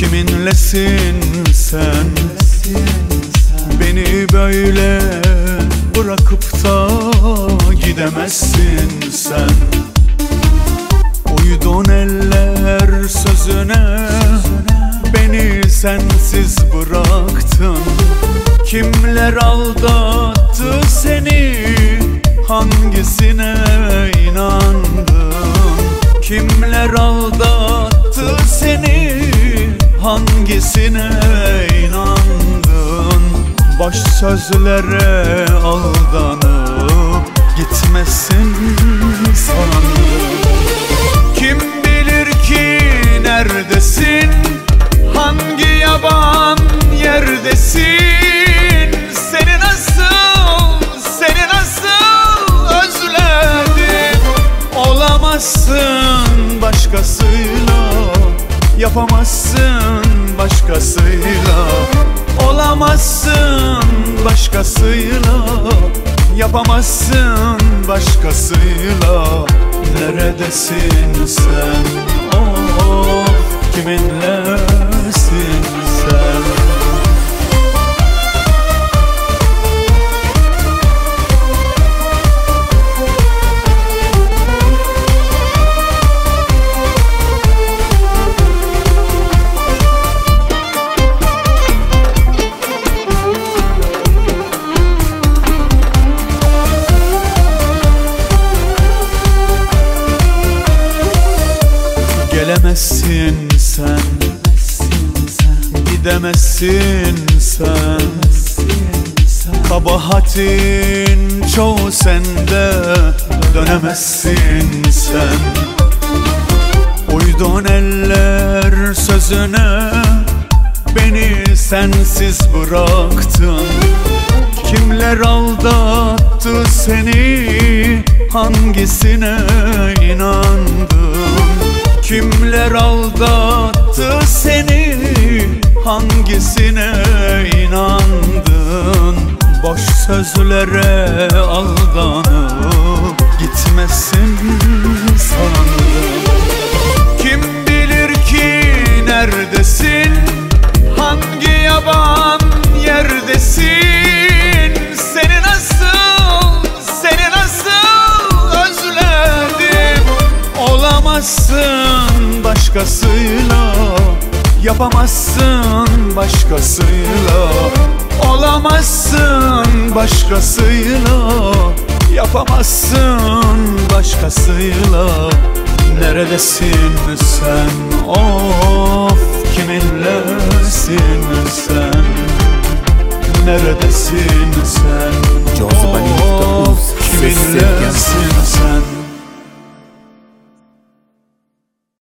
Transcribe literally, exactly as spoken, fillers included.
Kiminlesin sen? Beni böyle bırakıp da gidemezsin sen. Uydun eller sözüne, beni sensiz bıraktın. Kimler aldattı seni, hangisine inandın? Kimler aldattı seni, hangisine inandın? Boş sözlere aldanıp gitmesin sandım. Kim bilir ki neredesin, hangi yaban yerdesin? Seni nasıl, seni nasıl özledim. Olamazsın başkasıyla, yapamazsın başkasıyla. Olamazsın başkasıyla, yapamazsın başkasıyla. Neredesin sen? Oh, kiminlesin sen? Gelemezsin sen, gidemezsin sen. Kabahatin çoğu sende, dönemezsin sen. Uydun eller sözüne, beni sensiz bıraktın. Kimler aldattı seni, hangisine inandın? Kimler aldattı seni, hangisine inandın? Boş sözlere aldanıp gitmesin sandım. Kim bilir ki neredesin, hangi yaban yerdesin? Seni nasıl, seni nasıl özledim. Olamazsın başkasıyla, yapamazsın başkasıyla. Olamazsın başkasıyla, yapamazsın başkasıyla. Neredesin sen? Of, kiminlesin sen? Neredesin sen? Of, kiminlesin